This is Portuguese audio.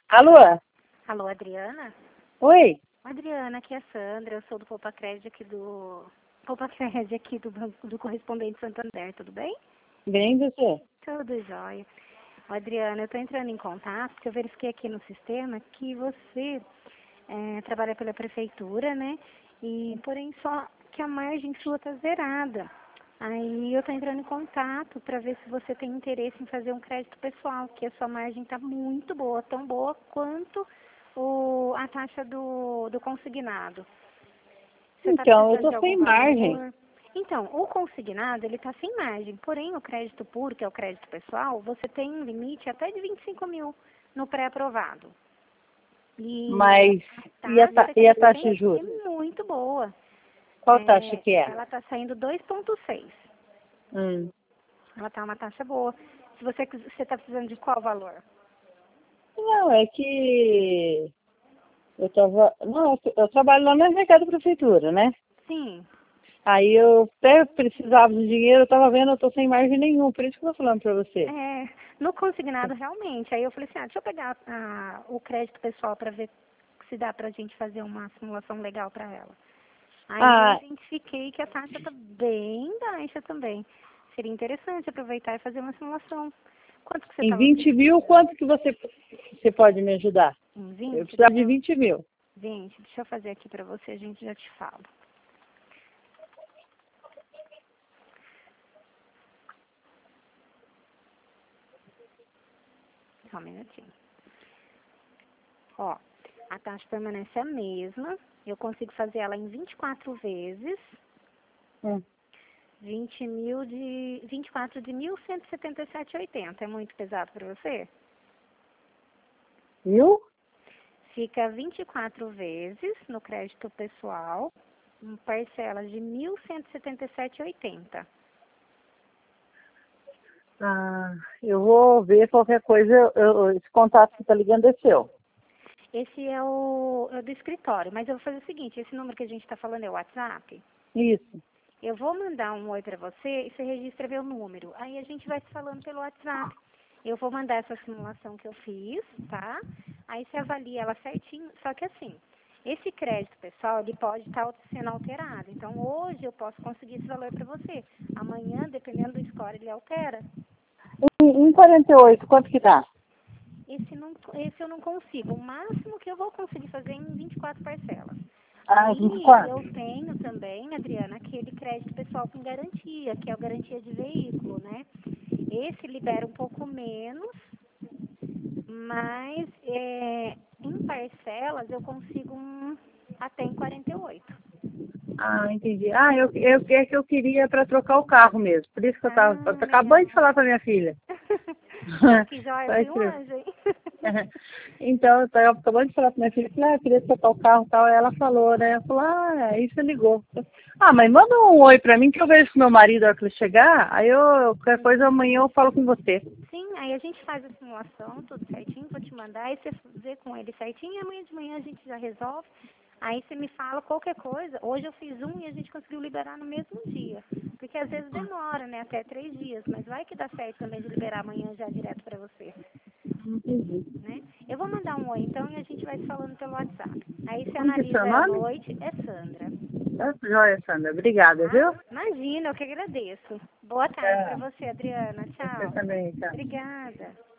Alô? Alô, Adriana? Oi? Adriana, aqui é a Sandra, eu sou do Poupa Crédito aqui do... Poupa Crédito aqui do Correspondente Santander, tudo bem? Bem, você? Tudo jóia. Adriana, eu estou entrando em contato porque eu verifiquei aqui no sistema que você trabalha pela prefeitura, né? E, porém, só que a margem sua está zerada. Aí eu estou entrando em contato para ver se você tem interesse em fazer um crédito pessoal, que a sua margem está muito boa, tão boa quanto a taxa do consignado. Você está Então, eu precisando tô de algum sem margem. valor? Então, o consignado, ele está sem margem. Porém, o crédito puro, que é o crédito pessoal, você tem um limite até de 25 mil no pré-aprovado. E Mas, a taxa e que a você taxa tem de juros? é muito boa. Qual taxa que é? Ela está saindo 2,6. Hum. Ela está uma taxa boa. Se você está precisando de qual valor? Não, é que eu tava... Não, eu trabalho lá no mercado da prefeitura, né? Sim. Aí eu até precisava de dinheiro, eu tava vendo, eu tô sem margem nenhuma, por isso que eu tô falando pra você. No consignado, realmente. Aí eu falei assim, deixa eu pegar o crédito pessoal para ver se dá para a gente fazer uma simulação legal para ela. Aí eu Ah, identifiquei que a taxa está bem baixa também. Seria interessante aproveitar e fazer uma simulação. Quanto que você em estava 20 mil, quanto que você pode me ajudar? em Eu 20? precisava de 20 mil. 20, deixa eu fazer aqui para você, a gente já te fala. Só um minutinho. Ó, a taxa permanece a mesma. Eu consigo fazer ela em 24 vezes. Hum. 24 de 1.177,80. É muito pesado para você? Viu? Fica 24 vezes no crédito pessoal, parcelas de 1.177,80. Ah, eu vou ver qualquer coisa, esse contato que tá ligando é seu. Esse é o do escritório, mas eu vou fazer o seguinte, esse número que a gente está falando é o WhatsApp. Isso. Eu vou mandar um oi para você e você registra meu número. Aí a gente vai se falando pelo WhatsApp. Eu vou mandar essa simulação que eu fiz, tá? Aí você avalia ela certinho. Só que assim, esse crédito, pessoal, ele pode estar sendo alterado. Então, hoje eu posso conseguir esse valor para você. Amanhã, dependendo do score, ele altera. Em 48, quanto que dá? Esse eu não consigo. O máximo que eu vou conseguir fazer é em 24 parcelas. Ah, Aí eu 24. tenho também, Adriana, aquele crédito pessoal com garantia, que é a garantia de veículo, né? Esse libera um pouco menos, mas em parcelas eu consigo até em 48. Ah, entendi. Ah, é que eu queria para trocar o carro mesmo. Por isso que eu tô acabando de Legal. falar para minha filha. Ó, que joia, Vai fui um escrever. anjo, hein? Então, eu tava acabando de falar para minha filha, falei, eu queria trocar o carro e tal. Aí ela falou, né? Ela falou, aí você ligou. Ah, mas manda um oi para mim que eu vejo com meu marido na hora que ele chegar. Aí qualquer coisa amanhã eu falo com você. Sim, aí a gente faz a simulação, tudo certinho, vou te mandar, aí você vê com ele certinho e amanhã de manhã a gente já resolve. Aí você me fala qualquer coisa. Hoje eu fiz um e a gente conseguiu liberar no mesmo dia. Porque às vezes demora, né? Até 3 dias, mas vai que dá certo também de liberar amanhã já direto para você, Entendi. né? Eu vou mandar um oi então e a gente vai se falando pelo WhatsApp. Aí você Como que é seu analisa à nome? noite, é Sandra, Tá joia, Sandra. Obrigada, tá? viu? Imagina, eu que agradeço. Boa tarde para Tchau. você, Adriana. Você Tchau. também, tchau. Obrigada.